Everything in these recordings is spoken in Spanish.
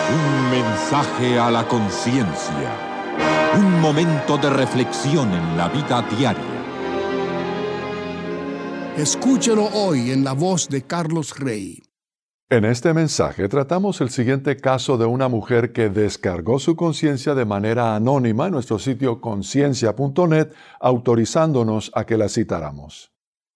Un mensaje a la conciencia. Un momento de reflexión en la vida diaria. Escúchelo hoy en la voz de Carlos Rey. En este mensaje tratamos el siguiente caso de una mujer que descargó su conciencia de manera anónima en nuestro sitio conciencia.net, autorizándonos a que la citáramos.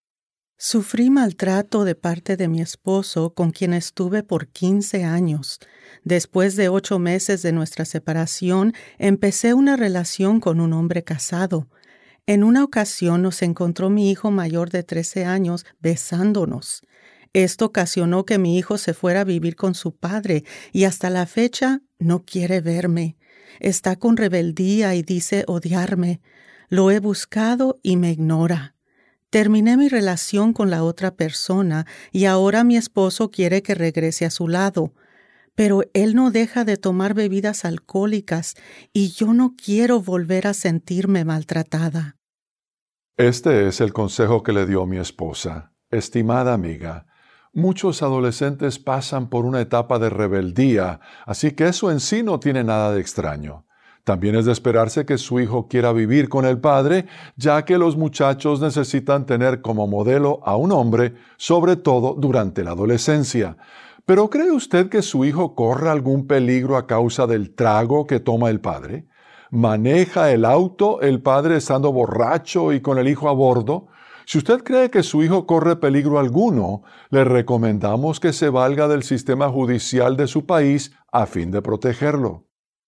Sufrí maltrato de parte de mi esposo, con quien estuve por 15 años. Después de 8 meses de nuestra separación, empecé una relación con un hombre casado. En una ocasión nos encontró mi hijo mayor de 13 años besándonos. Esto ocasionó que mi hijo se fuera a vivir con su padre y hasta la fecha no quiere verme. Está con rebeldía y dice odiarme. Lo he buscado y me ignora. Terminé mi relación con la otra persona y ahora mi esposo quiere que regrese a su lado. Pero él no deja de tomar bebidas alcohólicas y yo no quiero volver a sentirme maltratada. Este es el consejo que le dio mi esposa. Estimada amiga, muchos adolescentes pasan por una etapa de rebeldía, así que eso en sí no tiene nada de extraño. También es de esperarse que su hijo quiera vivir con el padre, ya que los muchachos necesitan tener como modelo a un hombre, sobre todo durante la adolescencia. ¿Pero cree usted que su hijo corre algún peligro a causa del trago que toma el padre? ¿Maneja el auto el padre estando borracho y con el hijo a bordo? Si usted cree que su hijo corre peligro alguno, le recomendamos que se valga del sistema judicial de su país a fin de protegerlo.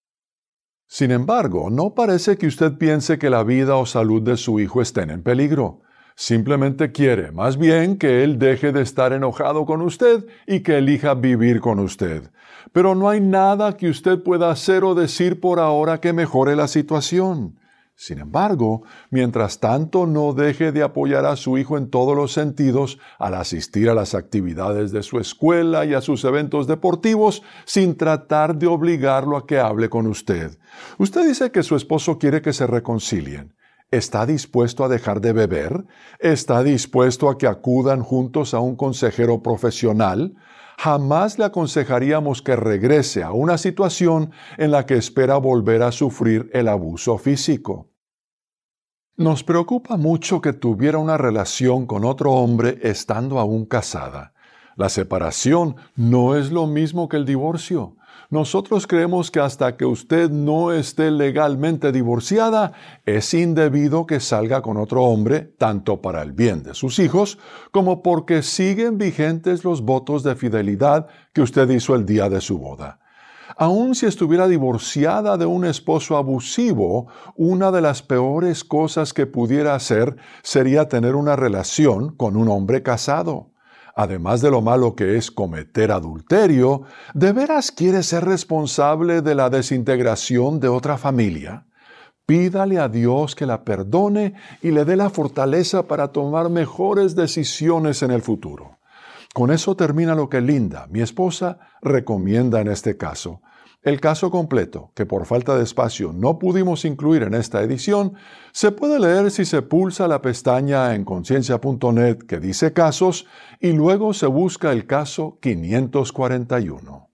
Sin embargo, no parece que usted piense que la vida o salud de su hijo estén en peligro. Simplemente quiere, más bien, que él deje de estar enojado con usted y que elija vivir con usted. Pero no hay nada que usted pueda hacer o decir por ahora que mejore la situación. Sin embargo, mientras tanto no deje de apoyar a su hijo en todos los sentidos al asistir a las actividades de su escuela y a sus eventos deportivos sin tratar de obligarlo a que hable con usted. Usted dice que su esposo quiere que se reconcilien. ¿Está dispuesto a dejar de beber? ¿Está dispuesto a que acudan juntos a un consejero profesional? Jamás le aconsejaríamos que regrese a una situación en la que espera volver a sufrir el abuso físico. Nos preocupa mucho que tuviera una relación con otro hombre estando aún casada. La separación no es lo mismo que el divorcio. Nosotros creemos que hasta que usted no esté legalmente divorciada, es indebido que salga con otro hombre, tanto para el bien de sus hijos, como porque siguen vigentes los votos de fidelidad que usted hizo el día de su boda. Aun si estuviera divorciada de un esposo abusivo, una de las peores cosas que pudiera hacer sería tener una relación con un hombre casado. Además de lo malo que es cometer adulterio, ¿de veras quiere ser responsable de la desintegración de otra familia? Pídale a Dios que la perdone y le dé la fortaleza para tomar mejores decisiones en el futuro. Con eso termina lo que Linda, mi esposa, recomienda en este caso. El caso completo, que por falta de espacio no pudimos incluir en esta edición, se puede leer si se pulsa la pestaña en conciencia.net que dice casos y luego se busca el caso 541.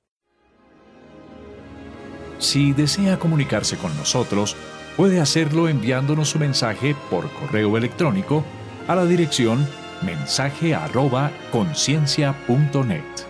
Si desea comunicarse con nosotros, puede hacerlo enviándonos su mensaje por correo electrónico a la dirección mensaje@conciencia.net.